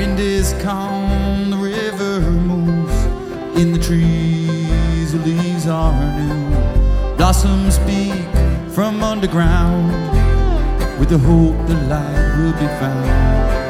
Wind is calm, the river moves. In the trees, the leaves are new. Blossoms speak from underground, with the hope the light will be found.